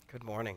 Good morning.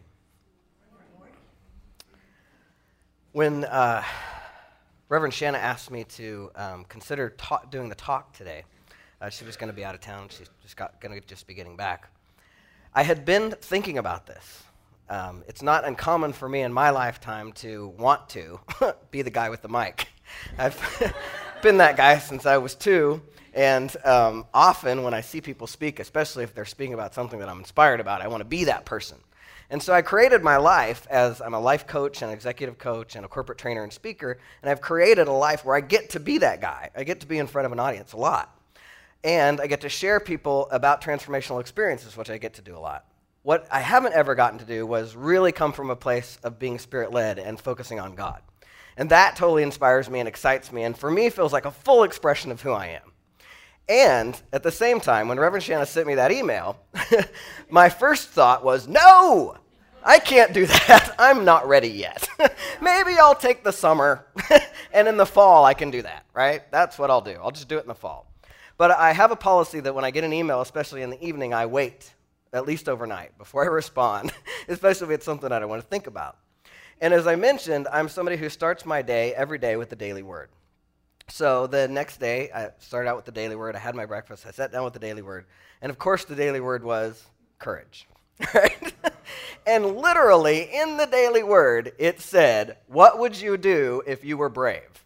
When Reverend Shanna asked me to consider doing the talk today, she was going to be out of town. She's going to just be getting back. I had been thinking about this. It's not uncommon for me in my lifetime to want to be the guy with the mic. I've been that guy since I was 2, and often when I see people speak, especially if they're speaking about something that I'm inspired about, I want to be that person. And so I created my life as I'm a life coach and executive coach and a corporate trainer and speaker, and I've created a life where I get to be that guy. I get to be in front of an audience a lot. And I get to share people about transformational experiences, which I get to do a lot. What I haven't ever gotten to do was really come from a place of being spirit-led and focusing on God. And that totally inspires me and excites me, and for me feels like a full expression of who I am. And at the same time, when Reverend Shanna sent me that email, my first thought was, no, I can't do that. I'm not ready yet. Maybe I'll take the summer, and in the fall I can do that, right? That's what I'll do. I'll just do it in the fall. But I have a policy that when I get an email, especially in the evening, I wait at least overnight before I respond, especially if it's something I don't want to think about. And as I mentioned, I'm somebody who starts my day every day with the daily word. So the next day, I started out with the daily word. I had my breakfast. I sat down with the daily word. And of course, the daily word was courage, right? And literally, in the daily word, it said, what would you do if you were brave?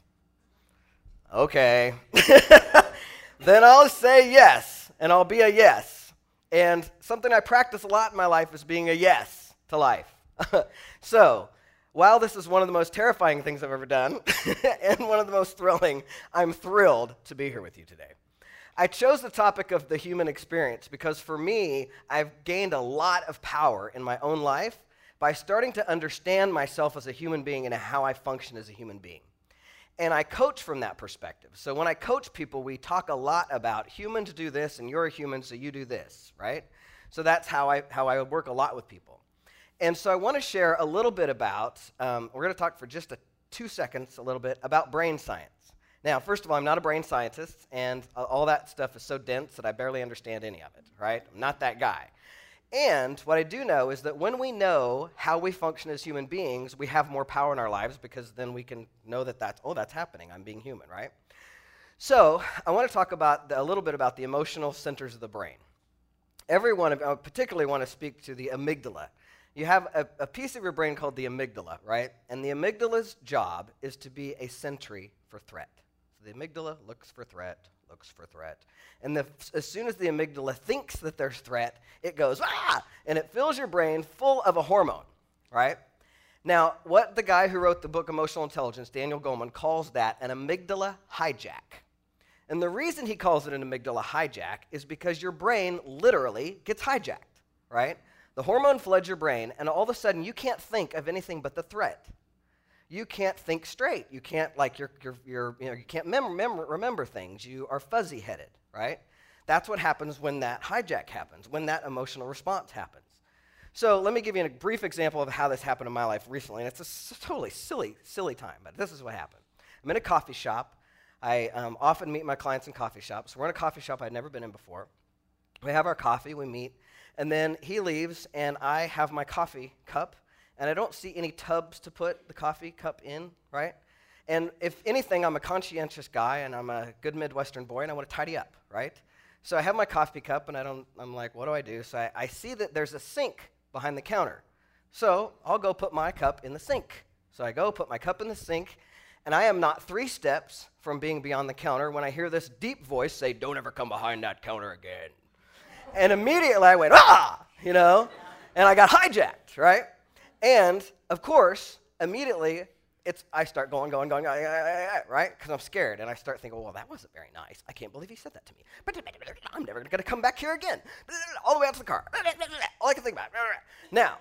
Okay. Then I'll say yes, and I'll be a yes. And something I practice a lot in my life is being a yes to life. So, while this is one of the most terrifying things I've ever done, and one of the most thrilling, I'm thrilled to be here with you today. I chose the topic of the human experience because for me, I've gained a lot of power in my own life by starting to understand myself as a human being and how I function as a human being. And I coach from that perspective. So when I coach people, we talk a lot about humans do this, and you're a human, so you do this, right? So that's how I work a lot with people. And so I want to share a little bit about, we're going to talk for just 2 seconds a little bit about brain science. Now, first of all, I'm not a brain scientist, and all that stuff is so dense that I barely understand any of it, right? I'm not that guy. And what I do know is that when we know how we function as human beings, we have more power in our lives because then we can know that that's happening. I'm being human, right? So I want to talk about a little bit about the emotional centers of the brain. I particularly want to speak to the amygdala. You have a piece of your brain called the amygdala, right? And the amygdala's job is to be a sentry for threat. So the amygdala looks for threat. And as soon as the amygdala thinks that there's threat, it goes, ah! And it fills your brain full of a hormone, right? Now, what the guy who wrote the book Emotional Intelligence, Daniel Goleman, calls that an amygdala hijack. And the reason he calls it an amygdala hijack is because your brain literally gets hijacked, right? The hormone floods your brain, and all of a sudden, you can't think of anything but the threat. You can't think straight. You can't you can't remember things. You are fuzzy-headed, right? That's what happens when that hijack happens, when that emotional response happens. So let me give you a brief example of how this happened in my life recently, and it's a totally silly time, but this is what happened. I'm in a coffee shop. I often meet my clients in coffee shops. We're in a coffee shop I'd never been in before. We have our coffee, we meet, and then he leaves, and I have my coffee cup, and I don't see any tubs to put the coffee cup in, right? And if anything, I'm a conscientious guy, and I'm a good Midwestern boy, and I want to tidy up, right? So I have my coffee cup, and I'm like, what do I do? So I see that there's a sink behind the counter. So I'll go put my cup in the sink. So I go put my cup in the sink, and I am not 3 steps from being beyond the counter when I hear this deep voice say, don't ever come behind that counter again. And immediately I went, and I got hijacked, right? And, of course, immediately I start going, right? Because I'm scared, and I start thinking, well, that wasn't very nice. I can't believe he said that to me. I'm never going to come back here again. All the way out to the car. All I can think about. Now,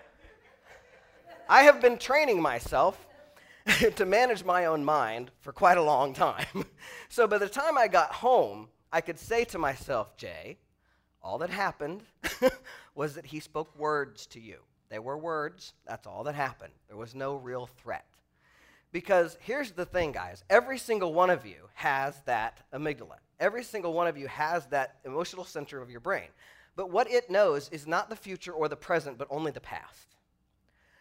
I have been training myself to manage my own mind for quite a long time. So by the time I got home, I could say to myself, Jay, all that happened was that he spoke words to you. They were words. That's all that happened. There was no real threat. Because here's the thing, guys. Every single one of you has that amygdala. Every single one of you has that emotional center of your brain. But what it knows is not the future or the present, but only the past.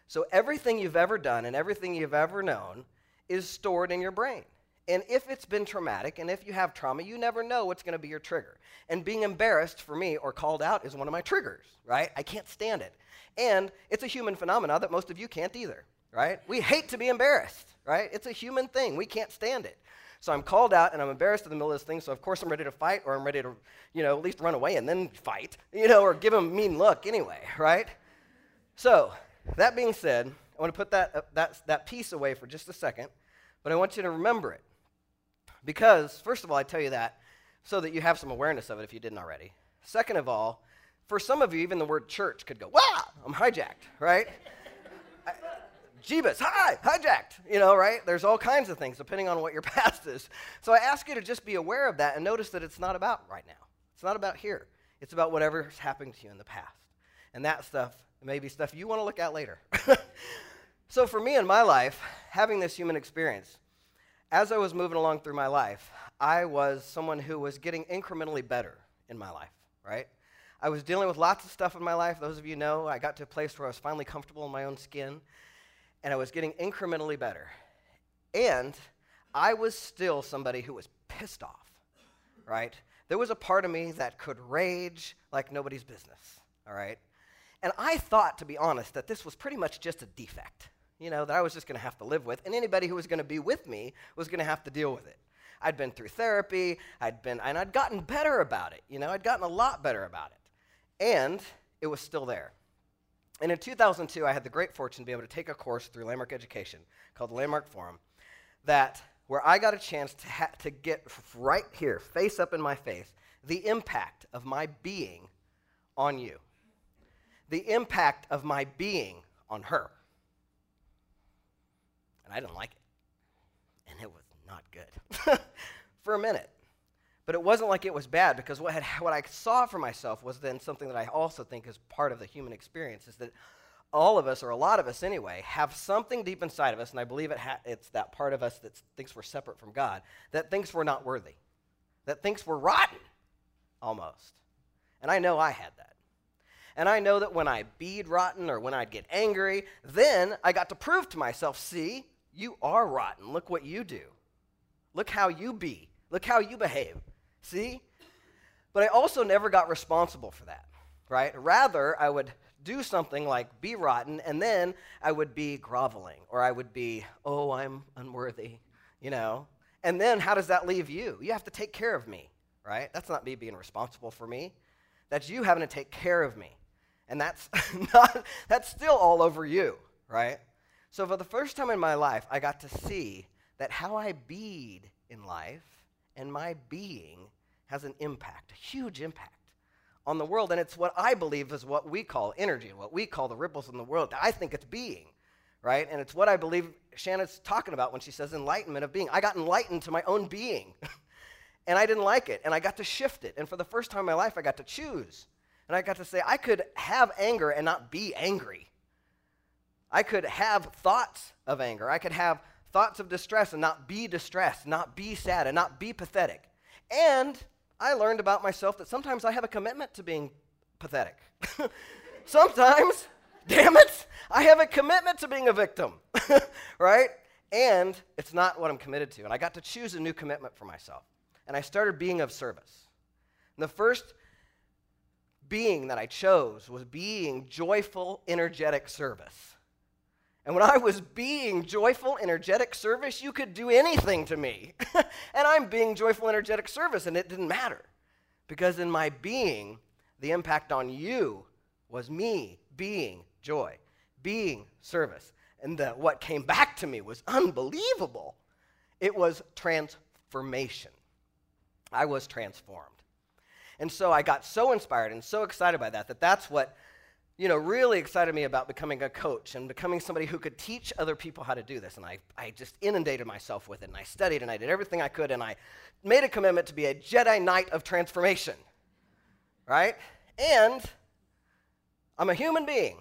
So everything you've ever done and everything you've ever known is stored in your brain. And if it's been traumatic and if you have trauma, you never know what's going to be your trigger. And being embarrassed for me or called out is one of my triggers, right? I can't stand it. And it's a human phenomenon that most of you can't either, right? We hate to be embarrassed, right? It's a human thing. We can't stand it. So I'm called out and I'm embarrassed in the middle of this thing, so of course I'm ready to fight, or I'm ready to, at least run away and then fight, or give them a mean look anyway, right? So that being said, I want to put that piece away for just a second, but I want you to remember it. Because, first of all, I tell you that so that you have some awareness of it if you didn't already. Second of all, for some of you, even the word church could go, wow, I'm hijacked, right? Jeebus, hijacked, right? There's all kinds of things depending on what your past is. So I ask you to just be aware of that and notice that it's not about right now. It's not about here. It's about whatever's happened to you in the past. And that stuff may be stuff you want to look at later. So for me in my life, having this human experience, as I was moving along through my life, I was someone who was getting incrementally better in my life, right? I was dealing with lots of stuff in my life. Those of you know, I got to a place where I was finally comfortable in my own skin, and I was getting incrementally better. And I was still somebody who was pissed off, right? There was a part of me that could rage like nobody's business, all right? And I thought, to be honest, that this was pretty much just a defect, that I was just going to have to live with, and anybody who was going to be with me was going to have to deal with it. I'd been through therapy, and I'd gotten better about it, I'd gotten a lot better about it, and it was still there. And in 2002, I had the great fortune to be able to take a course through Landmark Education called the Landmark Forum, where I got a chance to get right here, face up in my face, the impact of my being on you, the impact of my being on her. And I didn't like it. And it was not good for a minute. But it wasn't like it was bad, because what I saw for myself was then something that I also think is part of the human experience, is that all of us, or a lot of us anyway, have something deep inside of us, and I believe it's that part of us that thinks we're separate from God, that thinks we're not worthy, that thinks we're rotten, almost. And I know I had that. And I know that when I beed rotten or when I'd get angry, then I got to prove to myself, see, you are rotten. Look what you do. Look how you be. Look how you behave. See? But I also never got responsible for that, right? Rather, I would do something like be rotten, and then I would be groveling, or I would be, oh, I'm unworthy, And then how does that leave you? You have to take care of me, right? That's not me being responsible for me. That's you having to take care of me. And that's still all over you, right? So for the first time in my life, I got to see that how I beed in life and my being has an impact, a huge impact on the world. And it's what I believe is what we call energy, what we call the ripples in the world. I think it's being, right? And it's what I believe Shanna's talking about when she says enlightenment of being. I got enlightened to my own being, and I didn't like it, and I got to shift it. And for the first time in my life, I got to choose. And I got to say, I could have anger and not be angry. I could have thoughts of anger. I could have thoughts of distress and not be distressed, not be sad, and not be pathetic. And I learned about myself that sometimes I have a commitment to being pathetic. Sometimes, damn it, I have a commitment to being a victim, right? And it's not what I'm committed to. And I got to choose a new commitment for myself. And I started being of service. And the first being that I chose was being joyful, energetic service. And when I was being joyful, energetic service, you could do anything to me. And I'm being joyful, energetic service, and it didn't matter. Because in my being, the impact on you was me being joy, being service. And what came back to me was unbelievable. It was transformation. I was transformed. And so I got so inspired and so excited by that's what, really excited me about becoming a coach and becoming somebody who could teach other people how to do this. And I just inundated myself with it, and I studied, and I did everything I could, and I made a commitment to be a Jedi Knight of transformation, right? And I'm a human being.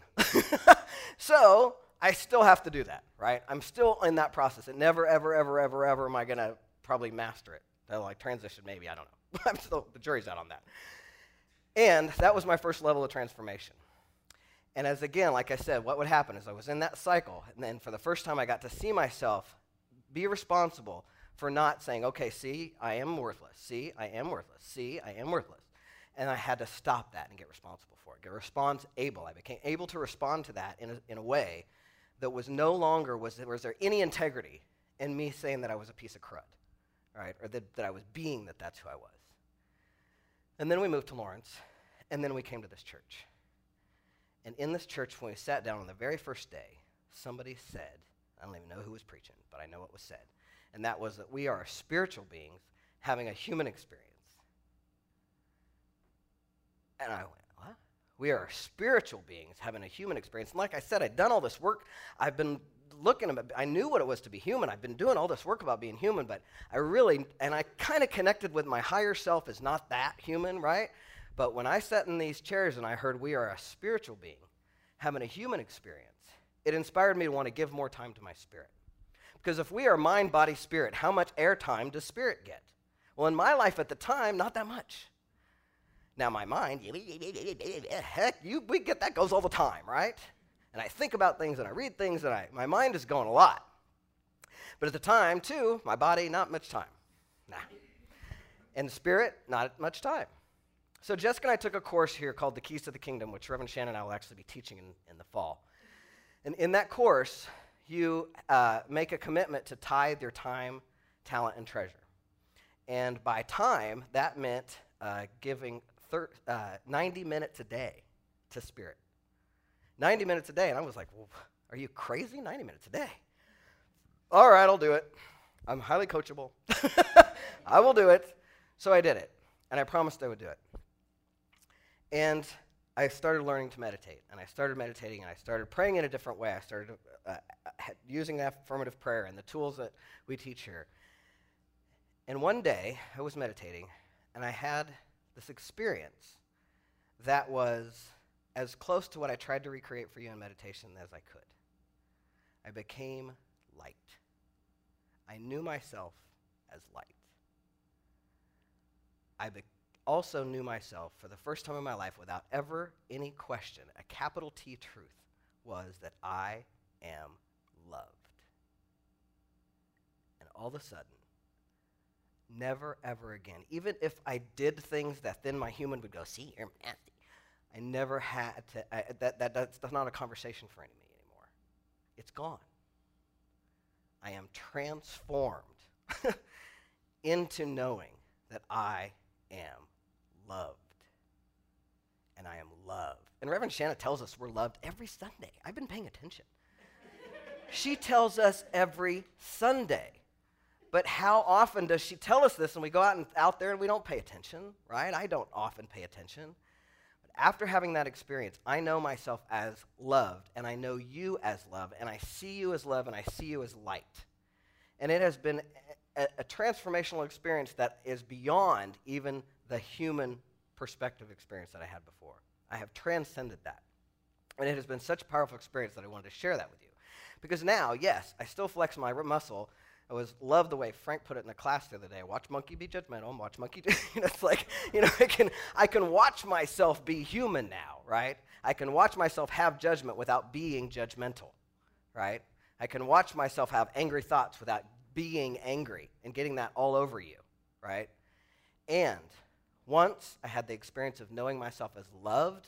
So I still have to do that, right? I'm still in that process. And never, ever, ever, ever, ever am I going to probably master it. Like transition, maybe, I don't know. The jury's out on that. And that was my first level of transformation. And as again, like I said, what would happen is I was in that cycle, and then for the first time I got to see myself be responsible for not saying, okay, see, I am worthless. See, I am worthless. See, I am worthless. And I had to stop that and get responsible for it. Get response-able. I became able to respond to that in a way that was no longer, was there any integrity in me saying that I was a piece of crud, right? Or that I was being that's who I was. And then we moved to Lawrence, and then we came to this church. And in this church, when we sat down on the very first day, somebody said, I don't even know who was preaching, but I know what was said, and that was that we are spiritual beings having a human experience. And I went, what? We are spiritual beings having a human experience. And like I said, I'd done all this work. I've been looking, I knew what it was to be human. I've been doing all this work about being human, but I kind of connected with my higher self as not that human, right? But when I sat in these chairs and I heard we are a spiritual being having a human experience, it inspired me to want to give more time to my spirit. Because if we are mind, body, spirit, how much airtime does spirit get? Well, in my life at the time, not that much. Now my mind, heck, we get that goes all the time, right? And I think about things and I read things and my mind is going a lot. But at the time, too, my body, not much time. Nah. And spirit, not much time. So Jessica and I took a course here called The Keys to the Kingdom, which Reverend Shannon and I will actually be teaching in the fall. And in that course, you make a commitment to tithe your time, talent, and treasure. And by time, that meant giving 90 minutes a day to spirit. 90 minutes a day. And I was like, well, are you crazy? 90 minutes a day. All right, I'll do it. I'm highly coachable. I will do it. So I did it. And I promised I would do it. And I started learning to meditate. And I started meditating, and I started praying in a different way. I started using affirmative prayer and the tools that we teach here. And one day, I was meditating, and I had this experience that was as close to what I tried to recreate for you in meditation as I could. I became light. I knew myself as light. I also knew myself for the first time in my life without ever any question. A capital T truth was that I am loved. And all of a sudden, never, ever again, even if I did things that then my human would go, see, you're nasty. I never had to, that's not a conversation for me anymore. It's gone. I am transformed into knowing that I am loved. And I am loved. And Reverend Shanna tells us we're loved every Sunday. I've been paying attention. She tells us every Sunday. But how often does she tell us this and we go out there and we don't pay attention, right? I don't often pay attention. But after having that experience, I know myself as loved, and I know you as love, and I see you as love, and I see you as light. And it has been a transformational experience that is beyond even the human perspective experience that I had before. I have transcended that. And it has been such a powerful experience that I wanted to share that with you. Because now, yes, I still flex my muscle. I love the way Frank put it in the class the other day. Watch monkey be judgmental and watch monkey it's like, I can watch myself be human now, right? I can watch myself have judgment without being judgmental, right? I can watch myself have angry thoughts without being angry and getting that all over you, right? And once I had the experience of knowing myself as loved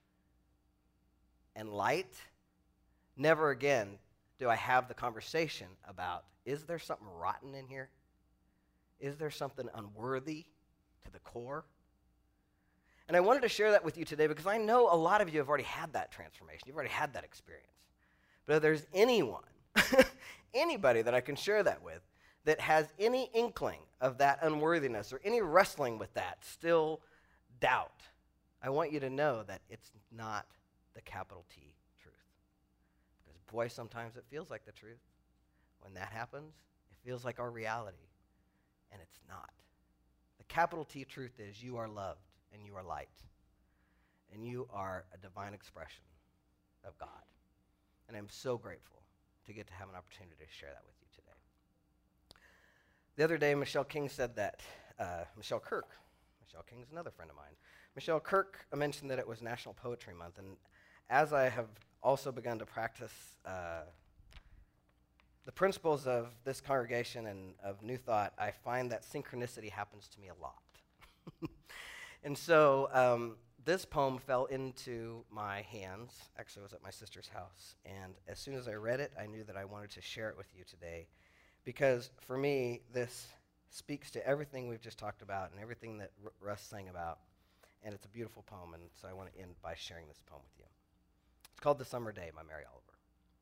and light, never again do I have the conversation about, is there something rotten in here? Is there something unworthy to the core? And I wanted to share that with you today because I know a lot of you have already had that transformation. You've already had that experience. But if there's anyone, anybody that I can share that with that has any inkling of that unworthiness or any wrestling with that, still doubt, I want you to know that it's not the capital T truth. Because boy, sometimes it feels like the truth. When that happens, it feels like our reality, and it's not. The capital T truth is you are loved, and you are light, and you are a divine expression of God. And I'm so grateful to get to have an opportunity to share that with you today. The other day, Michelle King said that, Michelle King's another friend of mine. Michelle Kirk mentioned that it was National Poetry Month, and as I have also begun to practice the principles of this congregation and of New Thought, I find that synchronicity happens to me a lot. And so this poem fell into my hands. Actually, I was at my sister's house. And as soon as I read it, I knew that I wanted to share it with you today. Because for me, this speaks to everything we've just talked about and everything that Russ sang about. And it's a beautiful poem, and so I want to end by sharing this poem with you. It's called The Summer Day by Mary Oliver.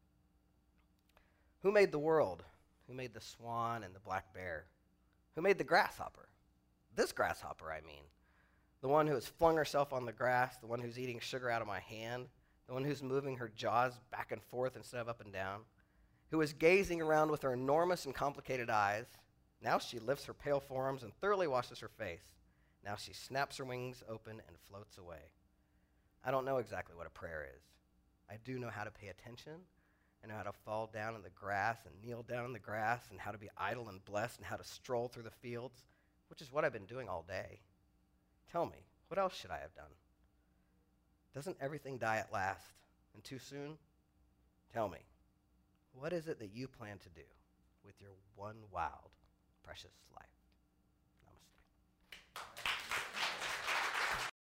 Who made the world? Who made the swan and the black bear? Who made the grasshopper? This grasshopper, I mean. The one who has flung herself on the grass, the one who's eating sugar out of my hand, the one who's moving her jaws back and forth instead of up and down, who is gazing around with her enormous and complicated eyes. Now she lifts her pale forearms and thoroughly washes her face. Now she snaps her wings open and floats away. I don't know exactly what a prayer is. I do know how to pay attention. I know how to fall down in the grass and kneel down in the grass and how to be idle and blessed and how to stroll through the fields, which is what I've been doing all day. Tell me, what else should I have done? Doesn't everything die at last and too soon? Tell me, what is it that you plan to do with your one wild, precious life?